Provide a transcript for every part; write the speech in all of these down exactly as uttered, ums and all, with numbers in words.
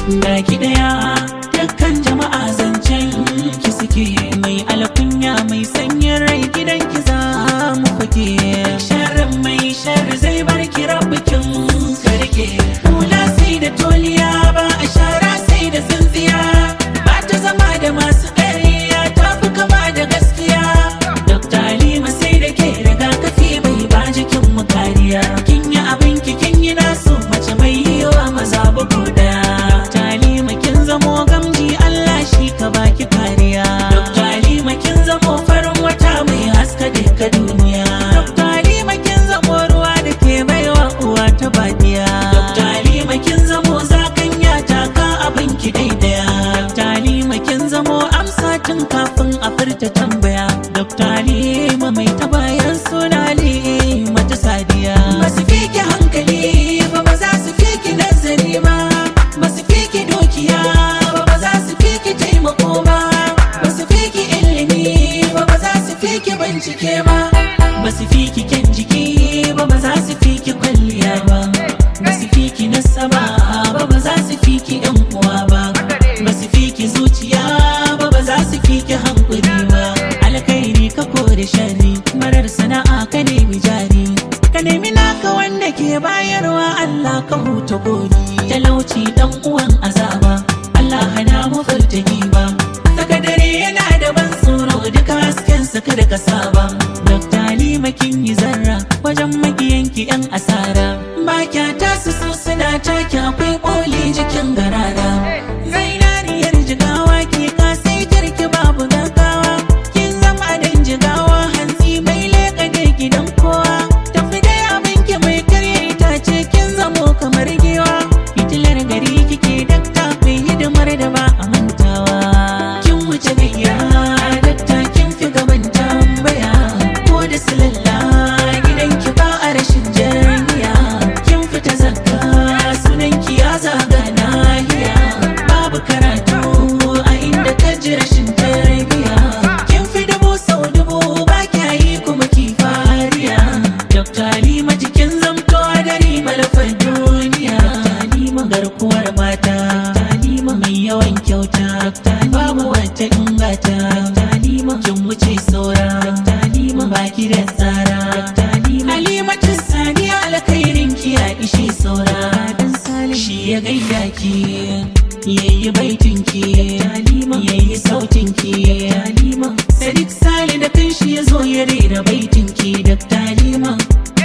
Baki daya dukkan jama'a zancen ki suke, mai alkunya mai sanyin rai gidan ki za mu fake. Sharrin mai sharri zai bar ki rabbikin karke. Hula sai da toliya ba a shara sai da tsintsiya, ba ta zama da masu ƙarya ta fi kama da gaskiya. Dokta Halima sai da ke rigakafi mai ba jikin mu kariya. Kin yi abin ki kin yi nasu, mace mai yiwa maza bugu daya. Dokta Halima kin zamo gamji, Allah shi ka baki kariya. Dokta Halima kin zamo farin wata mai haska duka duniya. Dokta Halima kin zamo ruwa da ke baiwa uwa ta badiya. Dokta Halima kin zamo zakanya taka abin ki daidaya. Dokta Halima kin zamo amsa tun kafin a furta tambaya. Dokta Halima mai ta bayan suna Halima ta sadiya. Basu fi ki hankali ba, ba za su fi ki nazari ba. Basu fi ki dukiya ba, ba za su fi ki taimako ba. Basu fi ki ilimi ba, ba za su fi ki bincike ba. Basu fi ki kyan jiki ba, ba za su fi ki kwalliya ba. Basu fi ki nasaba ba, ba za su fi ki yan uwa ba. Basu fi ki zuciya ba, ba za su fi ki hankuri ba. Alkhairi ka kore sharri, marar sana'a ka nemi jari. Ka nemi naka wanda ke bayarwa, Allah ka huta gori. Talauci dan uwan azaba, Allah hana mu furta giba. Saka dare yana da ban tsoro, duka hasken sa kada ka saba. Dokta Halima kin yi zarra wajen makiyanki yan asara. Ba kyata su so suna take, akwai koli jikin garara. Zainariyar jigawa ke kasaitar ki babu gaggawa. Kin zama dan jigawa hantsi mai leka da gidan kowa. Tafi da abinki mai karya itace, kin zamo kamar giwa. Fitilar gari kike dakta, mai hidimar da ba a mantawa. Kin wuce gayya dakta, kin fi gaban tambaya. Ko da silalla gidanki ba a rashin jami'a. Kin fita zakka sunanki ya zaga nahiya. Babu karatu a inda ka ji rashin tarbiya. Kin fi dubu sau dubu ba kya yi kuma ki fariya. Dokta Halima jikin zamto dari malafar duniya. Dokta Halima garkuwar mata. Dokta Halima mai yawan kyauta. Dokta Halima babu wata ingata. Dokta Halima kin wuce saura. Dokta Halima baki da tsara. Dokta Halima Halima ta saniya alkhairin ki ya ishi saura. Dan Salim shi ya gaida ki, yayi baitin ki. Dokta Halima yayi sautin ki. Dokta Halima Sadiq Sale da kanshi ya zo ya rera baitin ki. Dokta Halima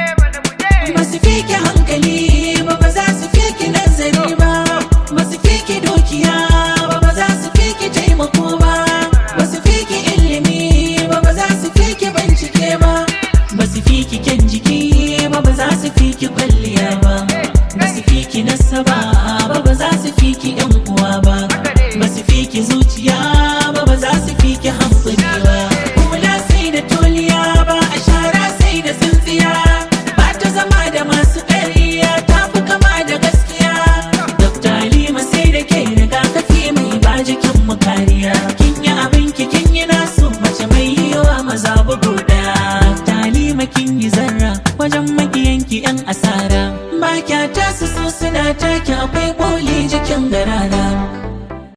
basu fi ki hankali ba, ba za su fi ki nazari ba. Basu fi ki dukiya ba, ba za su fi ki taimako ba. Basu fi ki ilimi ba, ba za su fi ki bincike ba. Basu fi ki kyan jiki ba, ba za su fi ki kwalliya ba. Basu fi ki nasaba ba, ba za su fi ki yan uwa ba. Basu fi ki zuciya ba, ba za su fi ki hankali ba. Hula sai da toliya ba a shara sai da tsintsiya, ba ta zama da masu ƙarya ta fi kama da gaskiya. Dokta Halima sai da ke rigakafi mai ba jikin mu kariya. Kin yi abin ki kin yi nasu, mace mai yiwa maza bugu daya. Dokta Halima kin yi zarra wajen makiyanki yan asara. Ba kyata su so suna take, akwai koli jikin